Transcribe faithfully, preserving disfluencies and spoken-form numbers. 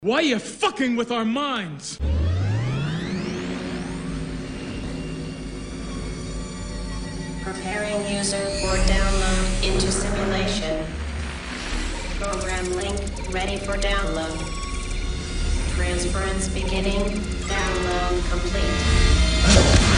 Why are you fucking with our minds? Preparing user for download into simulation. Program link ready for download. Transference beginning. Download complete.